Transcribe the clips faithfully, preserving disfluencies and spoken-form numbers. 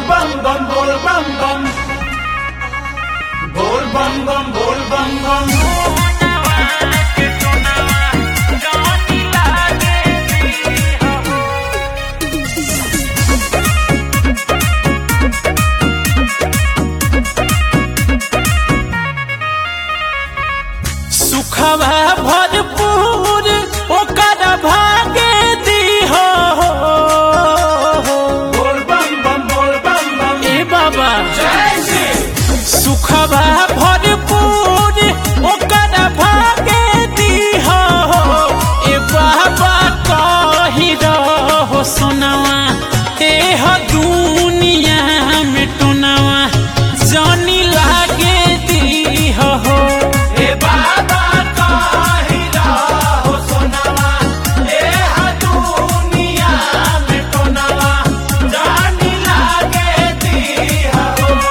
bam bam bol bam bam bol bam bam bol bam bam सुखवा भरपूर ओकर भागे दीहो bol bam bam bol bam bam ए बाबा जय श्री सुखवा भरपूर ओकर भागे दीहो ए बाबा कही रहो सुनवा एह दुनिया में टुनवा जानी लागे दीहो हे बाबा काहि रहो सोनवा एह दुनिया में टोनवा जानी लागे दीहो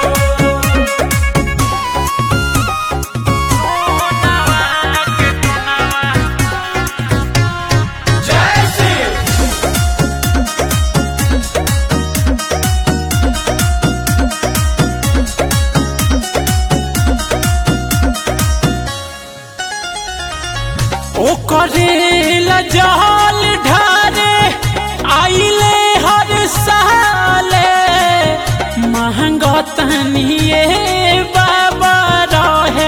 जय श्री ओ करेला जल ढारे आइले हर साले महंगा तनिए बाबा रहे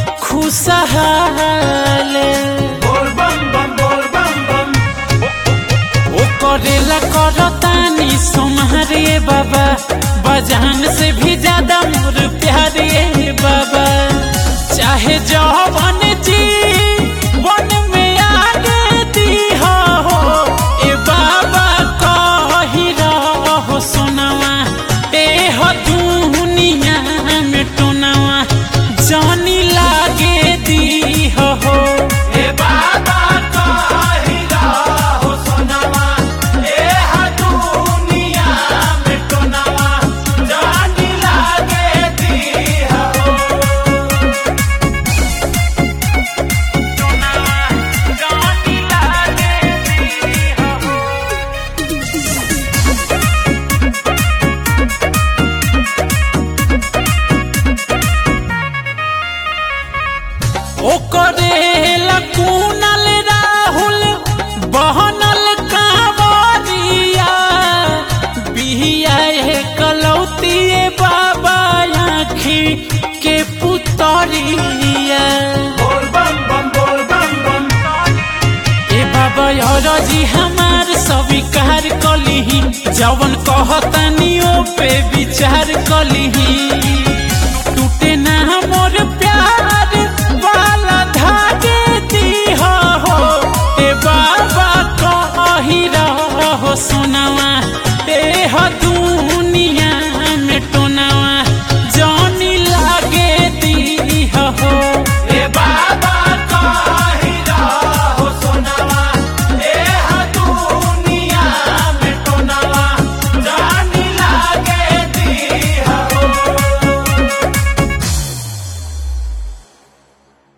खुशहाले बोल बम बम बोल बम बम ओ करेला करतानी सोमहरे बाबा बजान से भी ज्यादा मोर प्यारे बाबा चाहे जवन जी वन में आगे दीहो ए बाबा कही रहो सुनवा एह दुनिया में टोनवा जानी लागे दीहो हे बाबा काहि रहो सोनवा एह दुनिया में टोनवा जानी लागे दीहो जानी लागे दीहो ओकरेला कुनल राहुल बहनल कांवरिया बिहिया कलौतिए बाबा आँखी के पुतरिया बोल बम बम बोल बम बम ए बाबा जी हमार स्वीकार कलिही जवन कहतनी ओ पे विचार कलिही